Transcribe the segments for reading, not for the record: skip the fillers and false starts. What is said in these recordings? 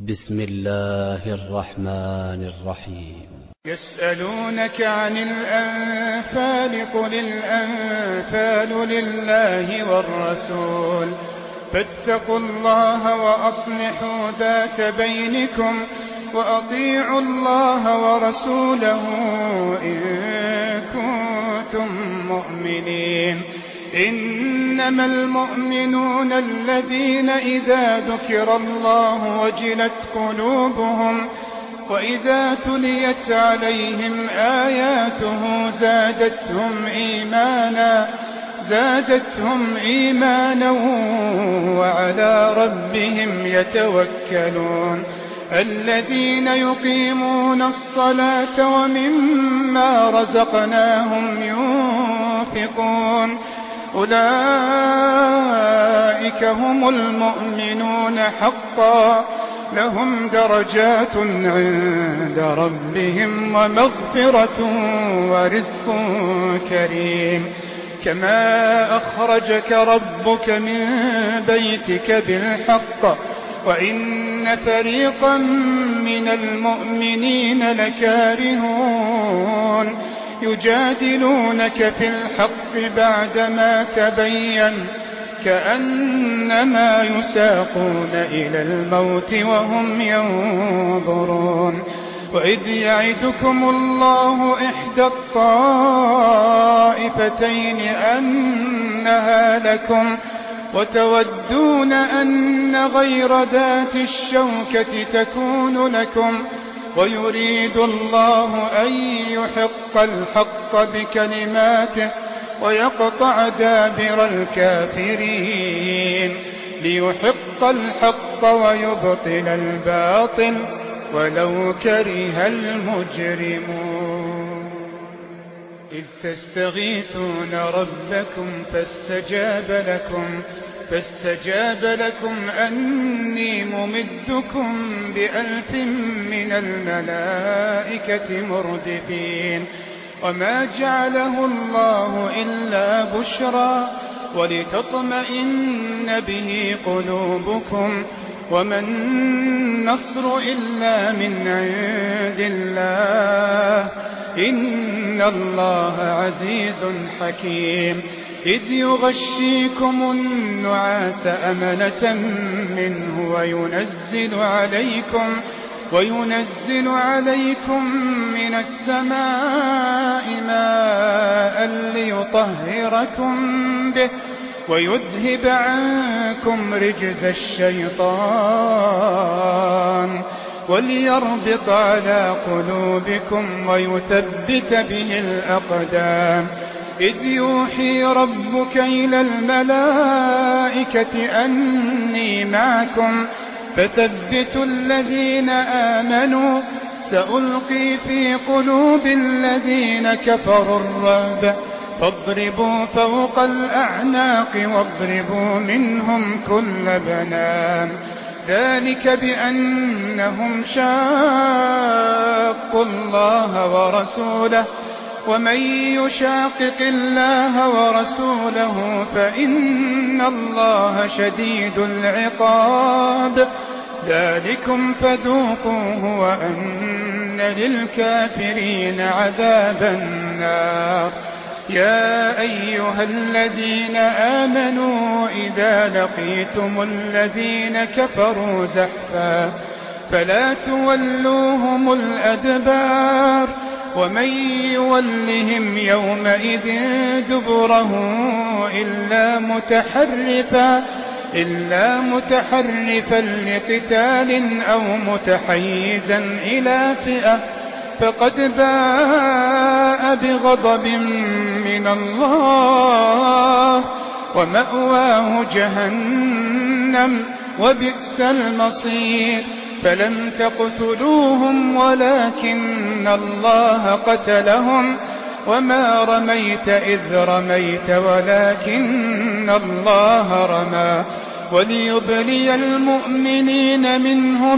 بسم الله الرحمن الرحيم. يسألونك عن الأنفال قل الأنفال لله والرسول فاتقوا الله وأصلحوا ذات بينكم وأطيعوا الله ورسوله إن كنتم مؤمنين. إنما المؤمنون الذين إذا ذكر الله وجلت قلوبهم وإذا تليت عليهم آياته زادتهم إيمانا وعلى ربهم يتوكلون. الذين يقيمون الصلاة ومما رزقناهم ينفقون أولئك هم المؤمنون حقا لهم درجات عند ربهم ومغفرة ورزق كريم. كما أخرجك ربك من بيتك بالحق وإن فريقا من المؤمنين لكارهون يجادلونك في الحق بعدما تبين كأنما يساقون إلى الموت وهم ينظرون. وإذ يعدكم الله إحدى الطائفتين أنها لكم وتودون أن غير ذات الشوكة تكون لكم ويريد الله أن يحق الحق بكلماته ويقطع دابر الكافرين ليحق الحق ويبطل الباطل ولو كره المجرمون. إذ تستغيثون ربكم فاستجاب لكم أني ممدكم ب1000 من الملائكة مردفين. وما جعله الله إلا بشرى ولتطمئن به قلوبكم وما النصر إلا من عند الله إن الله عزيز حكيم. إذ يغشيكم النعاس أمنة منه وينزل عليكم من السماء ماء ليطهركم به ويذهب عنكم رجز الشيطان وليربط على قلوبكم ويثبت به الأقدام. إذ يوحي ربك إلى الملائكة أني معكم فثبتوا الذين آمنوا سألقي في قلوب الذين كفروا الرعب فاضربوا فوق الأعناق واضربوا منهم كل بنان. ذلك بأنهم شاقوا الله ورسوله ومن يشاقق الله ورسوله فإن الله شديد العقاب. ذلكم فذوقوه وأن للكافرين عذاب النار. يا أيها الذين آمنوا إذا لقيتم الذين كفروا زحفا فلا تولوهم الأدبار ومن يولهم يومئذ دبره إلا متحرفا لقتال أو متحيزا إلى فئة فقد باء بغضب من الله ومأواه جهنم وبئس المصير. فلم تقتلوهم ولكن الله قتلهم وما رميت إذ رميت ولكن الله رمى وليبلي المؤمنين منه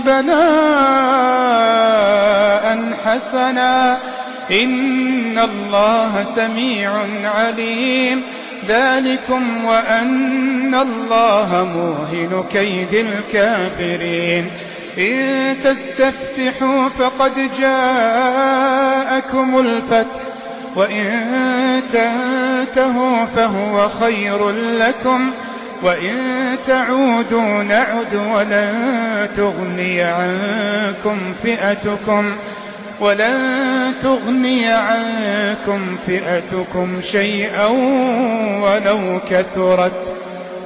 بلاء حسنا إن الله سميع عليم. ذلكم وأن الله موهن كيد الكافرين. إن تستفتحوا فقد جاءكم الفتح وإن تنتهوا فهو خير لكم وإن تعودوا نعد ولن تغني عنكم فئتكم شيئا ولو كثرت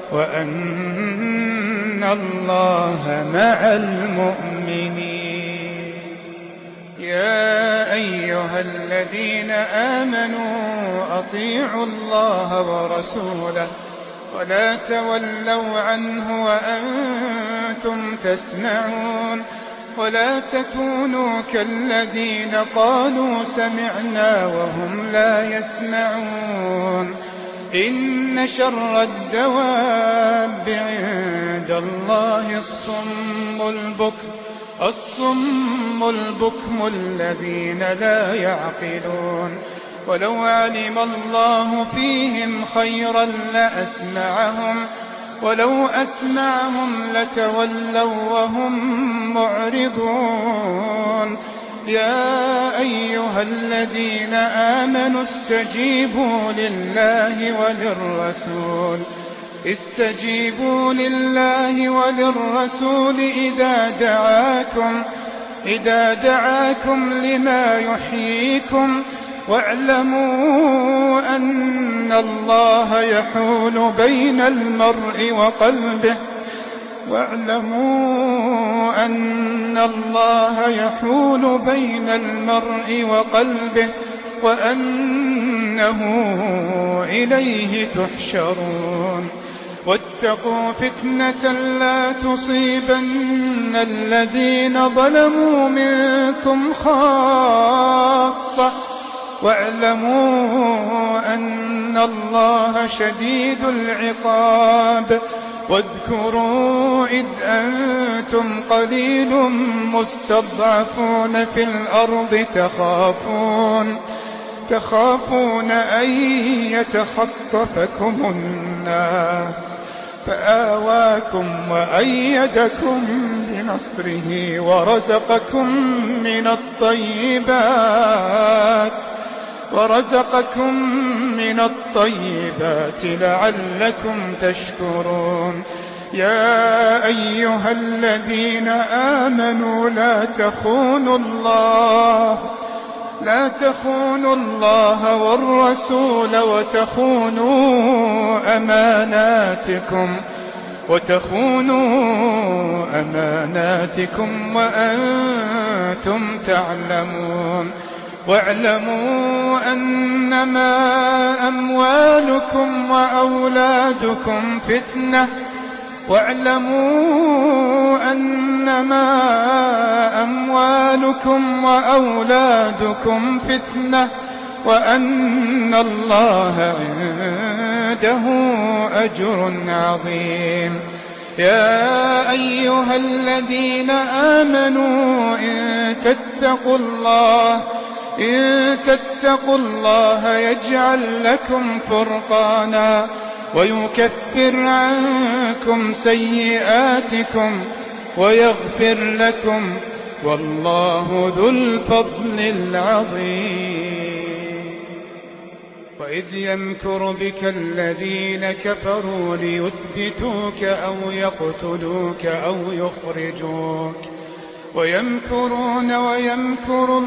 وأن الله مع المؤمنين. يا أيها الذين آمنوا أطيعوا الله ورسوله ولا تولوا عنه وأنتم تسمعون ولا تكونوا كالذين قالوا سمعنا وهم لا يسمعون. إن شر الدواب عند الله الصم البكم الذين لا يعقلون. ولو علم الله فيهم خيرا لأسمعهم ولو أسمعهم لتولوا وهم معرضون. يا أيها الذين آمنوا استجيبوا لله وللرسول إذا دعاكم لما يحييكم واعلموا أن الله يحول بين المرء وقلبه وأنه إليه تحشرون. واتقوا فتنة لا تصيبن الذين ظلموا منكم خاصة واعلموا أن الله شديد العقاب. واذكروا إذ أنتم قليل مستضعفون في الأرض تخافون أن يتخطفكم الناس فآواكم وأيدكم بنصره ورزقكم من الطيبات لعلكم تشكرون. يا أيها الذين آمنوا لا تخونوا الله والرسول وتخونوا أماناتكم وأنتم تعلمون. واعلموا أنما أموالكم وأولادكم فتنة وأن الله عنده أجر عظيم. يا أيها الذين آمنوا إن تتقوا الله يجعل لكم فرقانا ويكفر عنكم سيئاتكم ويغفر لكم والله ذو الفضل العظيم. وإذ يمكر بك الذين كفروا ليثبتوك أو يقتلوك أو يخرجوك ويمكرون ويمكر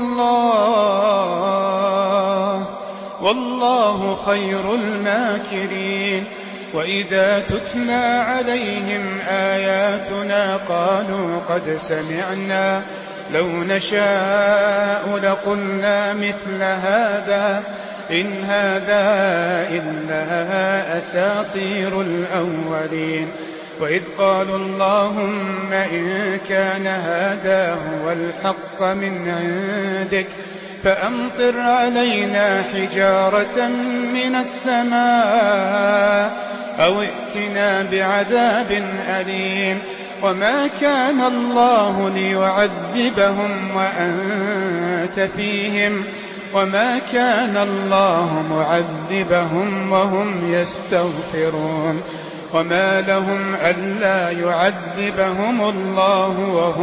الله والله خير الماكرين. وإذا تتلى عليهم آياتنا قالوا قد سمعنا لو نشاء لقلنا مثل هذا إن هذا إلا أساطير الأولين. وإذ قالوا اللهم إن كان هذا هو الحق من عندك فأمطر علينا حجارة من السماء أو ائتنا بعذاب أليم. وما كان الله ليعذبهم وأنت فيهم وما كان الله معذبهم وهم يستغفرون. وما لهم ألا يعذبهم الله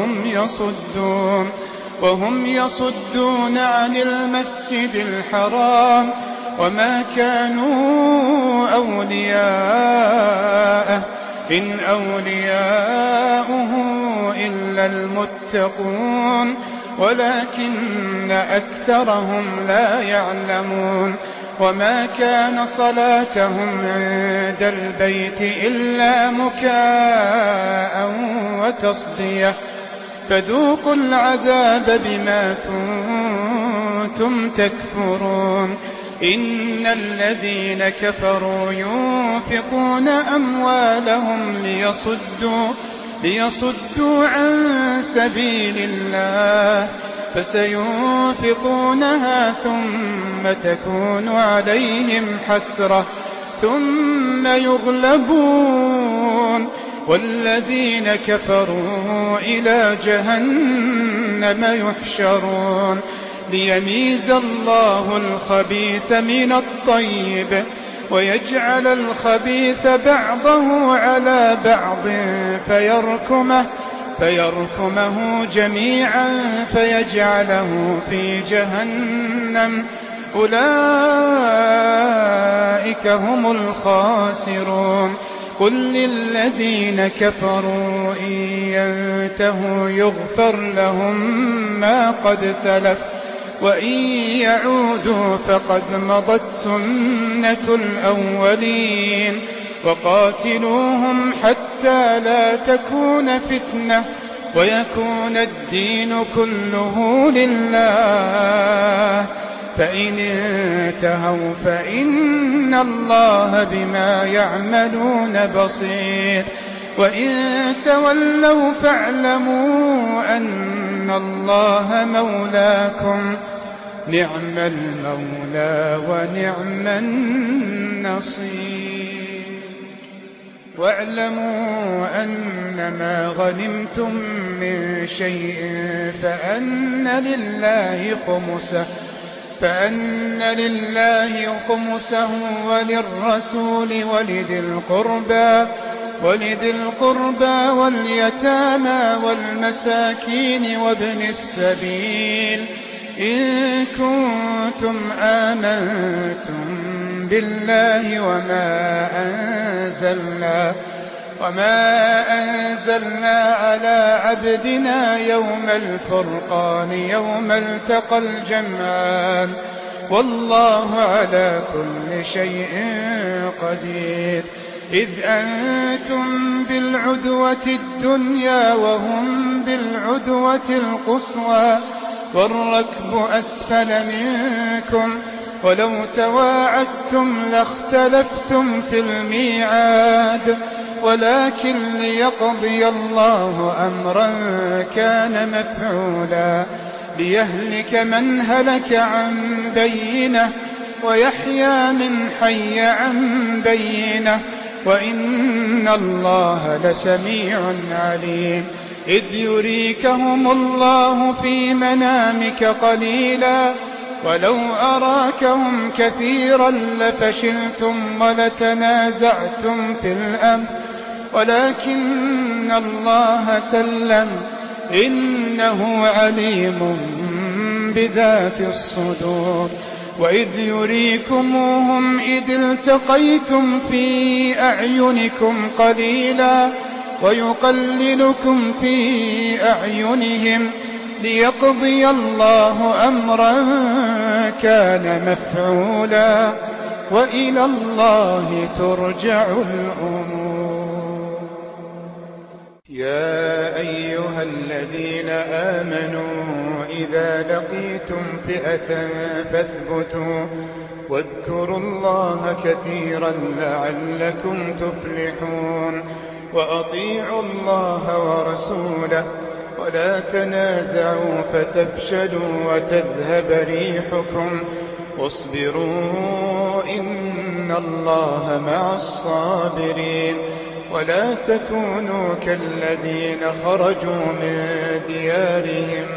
وهم يصدون عن المسجد الحرام وما كانوا أولياءه إن أولياؤه إلا المتقون ولكن أكثرهم لا يعلمون وما كان صلاتهم عند البيت إلا مكاء وتصدية فذوقوا العذاب بما كنتم تكفرون إن الذين كفروا ينفقون أموالهم ليصدوا عن سبيل الله فسينفقونها ثم تكون عليهم حسرة ثم يغلبون والذين كفروا إلى جهنم يحشرون ليميز الله الخبيث من الطيب ويجعل الخبيث بعضه على بعض فيركمه جميعا فيجعله في جهنم أولئك هم الخاسرون قل للذين كفروا إن ينتهوا يغفر لهم ما قد سلف وإن يعودوا فقد مضت سنة الأولين وقاتلوهم حتى لا تكون فتنة ويكون الدين كله لله فإن انتهوا فإن الله بما يعملون بصير وإن تولوا فاعلموا أن الله مولاكم نعم المولى ونعم النصير واعلموا أنما غنمتم من شيء فأن لله خمسه وللرسول ولذي القربى واليتامى والمساكين وابن السبيل إن كنتم آمنتم بالله وما أنزلنا على عبدنا يوم الفرقان يوم التقى الجمعان والله على كل شيء قدير إذ أنتم بالعدوة الدنيا وهم بالعدوة القصوى والركب أسفل منكم ولو تواعدتم لاختلفتم في الميعاد ولكن ليقضي الله أمرا كان مفعولا ليهلك من هلك عن بينة ويحيى من حي عن بينة وإن الله لسميع عليم إذ يريكهم الله في منامك قليلا ولو أراكهم كثيرا لفشلتم ولتنازعتم في الأمر ولكن الله سلم إنه عليم بذات الصدور وإذ يريكموهم إذ التقيتم في أعينكم قليلا ويقللكم في أعينهم ليقضي الله أمرا كان مفعولا وإلى الله ترجع الأمور يا أيها الذين آمنوا إذا لقيتم فئة فاثبتوا واذكروا الله كثيرا لعلكم تفلحون وأطيعوا الله ورسوله ولا تنازعوا فتفشلوا وتذهب ريحكم واصبروا إن الله مع الصابرين ولا تكونوا كالذين خرجوا من ديارهم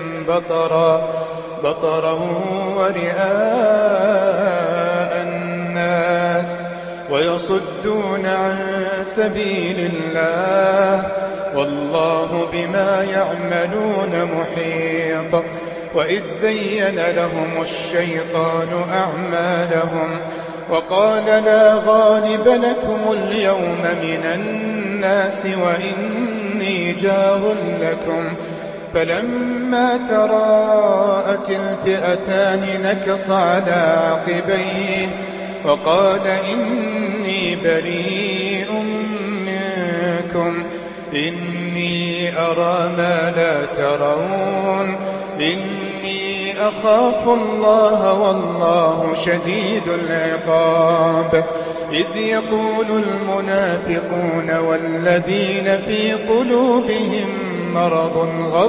بطرا ورئاء الناس ويصدون عن سبيل الله والله بما يعملون محيط. وإذ زين لهم الشيطان أعمالهم وقال لا غالب لكم اليوم من الناس وإني جار لكم فلما تراءت الفئتان نكص على عقبيه وقال إني بريء منكم إني أرى ما لا ترون إني أخاف الله والله شديد العقاب. إذ يقول المنافقون والذين في قلوبهم مرض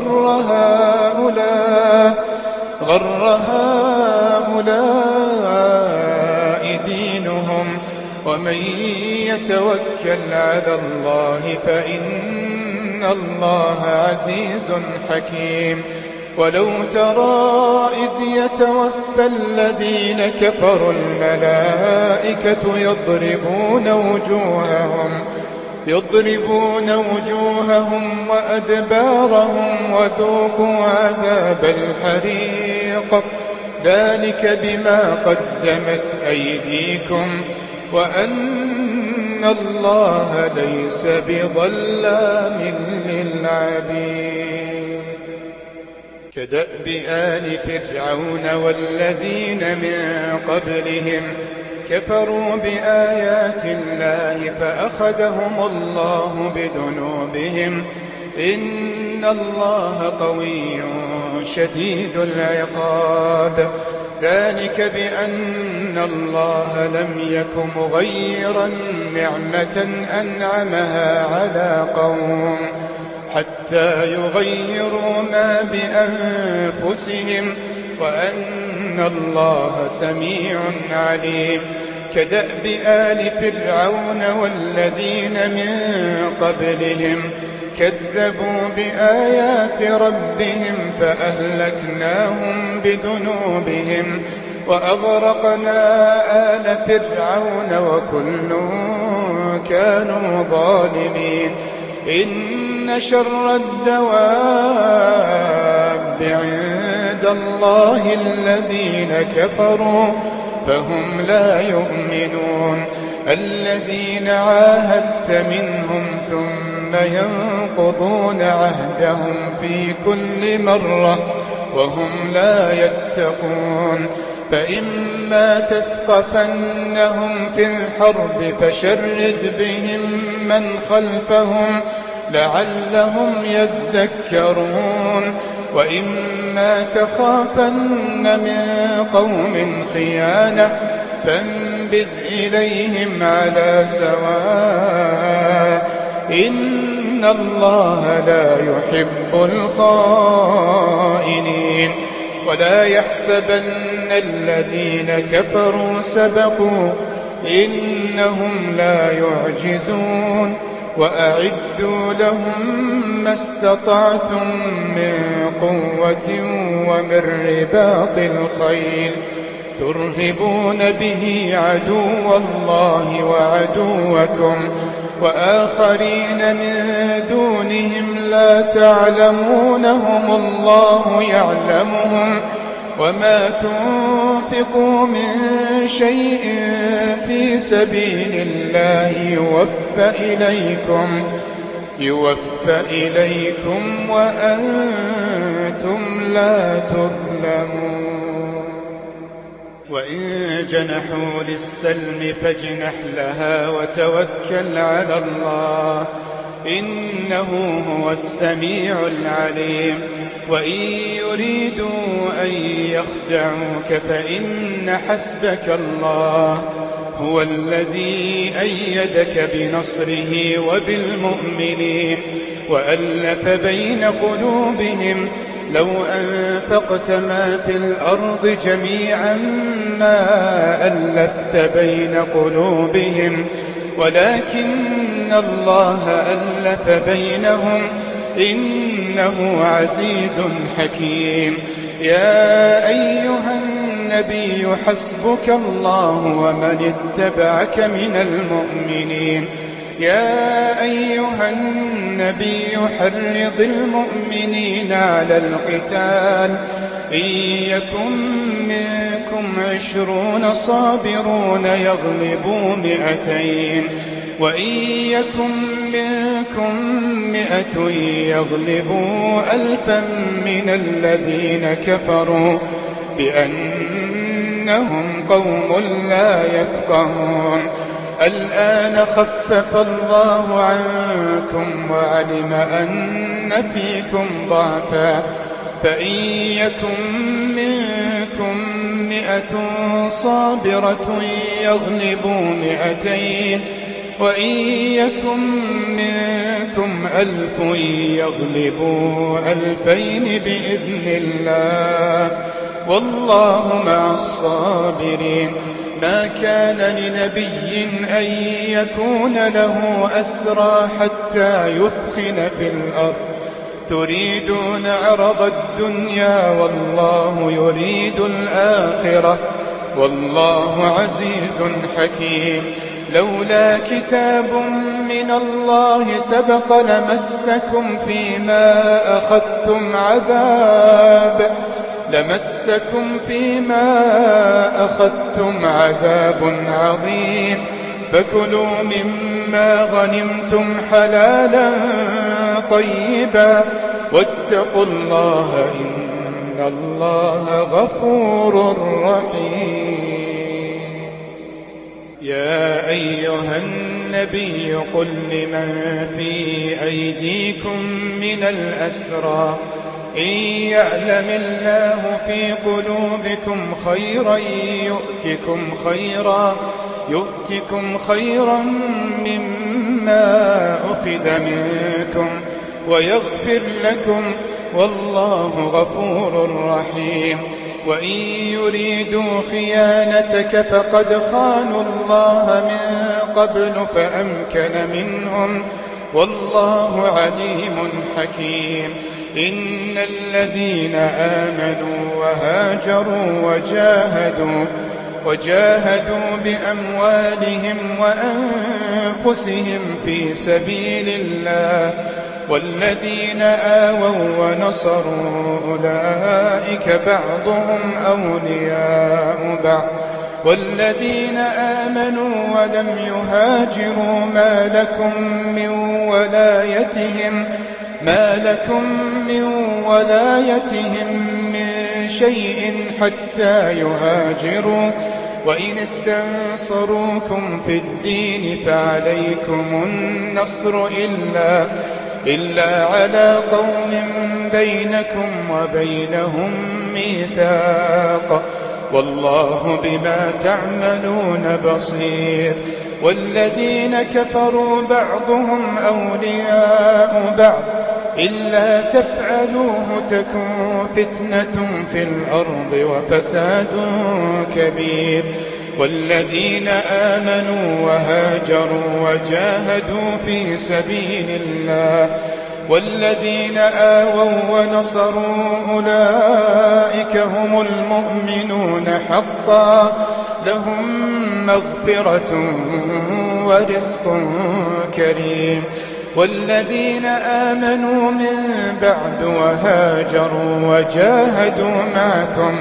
غر هؤلاء دينهم ومن يتوكل على الله فإن الله عزيز حكيم. ولو ترى إذ يتوفى الذين كفروا الملائكة يضربون وجوههم وأدبارهم وذوقوا عذاب الحريق ذلك بما قدمت أيديكم وأن الله ليس بظلام للعبيد. كدأب آل فرعون والذين من قبلهم كفروا بآيات الله فأخذهم الله بذنوبهم إن الله قوي شديد العقاب. ذلك بأن الله لم يك مغيرا نعمة أنعمها على قوم حتى يغيروا ما بأنفسهم وأن الله سميع عليم. كدأب آل فرعون والذين من قبلهم كذبوا بآيات ربهم فأهلكناهم بذنوبهم وأغرقنا آل فرعون وكل كانوا ظالمين. إن شر الدواب عند الله الذين كفروا فهم لا يؤمنون. الذين عاهدت منهم ثم ينقضون عهدهم في كل مرة وهم لا يتقون. فإما تثقفنهم في الحرب فشرد بهم من خلفهم لعلهم يذكرون. وإما تخافن من قوم خيانة فانبذ إليهم على سواء إن الله لا يحب الخائنين. ولا يحسبن الذين كفروا سبقوا إنهم لا يعجزون. وأعدوا لهم ما استطعتم من قوة ومن رباط الخيل ترهبون به عدو الله وعدوكم وآخرين من دونهم لا تعلمونهم الله يعلمهم. وما تنفقوا من شيء في سبيل الله يوفى إليكم وأنتم لا تظلمون. وإن جنحوا للسلم فاجنح لها وتوكل على الله إنه هو السميع العليم. وإن يريدوا أن يخدعوك فإن حسبك الله هو الذي أيدك بنصره وبالمؤمنين وألف بين قلوبهم لو أنفقت ما في الأرض جميعا ما ألفت بين قلوبهم ولكن الله ألف بينهم إنه عزيز حكيم. يا أيها النبي حسبك الله ومن اتبعك من المؤمنين. يا أيها النبي حرض المؤمنين على القتال، إن يكن منكم 20 صابرون يغلبوا 200، وإن يكن منكم 100 يغلبوا 1000 من الذين كفروا بأنهم قوم لا يفقهون. الآن خفف الله عنكم وعلم أن فيكم ضعفا، فإن يكن منكم 100 صابرة يغلبوا 200، وإن يكن منكم 1000 يغلبوا 2000 بإذن الله، والله مع الصابرين. ما كان لنبي أن يكون له أسرى حتى يثخن في الأرض، تريدون عرض الدنيا والله يريد الآخرة، والله عزيز حكيم. لولا كتاب من الله سبق لمسكم فيما أخذتم عذاب عظيم. فكلوا مما غنمتم حلالا طيبا واتقوا الله إن الله غفور رحيم. يا أيها النبي قل لمن في أيديكم من الأسرى إن يعلم الله في قلوبكم خيرا يؤتكم خيرا مما أخذ منكم ويغفر لكم، والله غفور رحيم. وإن يريدوا خيانتك فقد خانوا الله من قبل فأمكن منهم، والله عليم حكيم. إن الذين آمنوا وهاجروا وجاهدوا بأموالهم وأنفسهم في سبيل الله، والذين آووا ونصروا أولئك بعضهم أولياء بعض، والذين آمنوا ولم يهاجروا ما لكم من ولايتهم من شيء حتى يهاجروا، وإن استنصروكم في الدين فعليكم النصر إلا على قوم بينكم وبينهم ميثاق، والله بما تعملون بصير. والذين كفروا بعضهم أولياء بعض إلا تفعلوه تكن فتنة في الأرض وفساد كبير. والذين آمنوا وهاجروا وجاهدوا في سبيل الله، والذين آووا ونصروا أولئك هم المؤمنون حقا، لهم مغفرة ورزق كريم. والذين آمنوا من بعد وهاجروا وجاهدوا معكم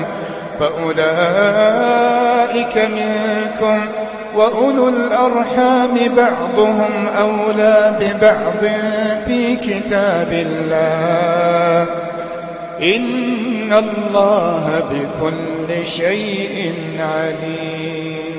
فأولئك منكم، وأولو الأرحام بعضهم أولى ببعض في كتاب الله، إن الله بكل شيء عليم.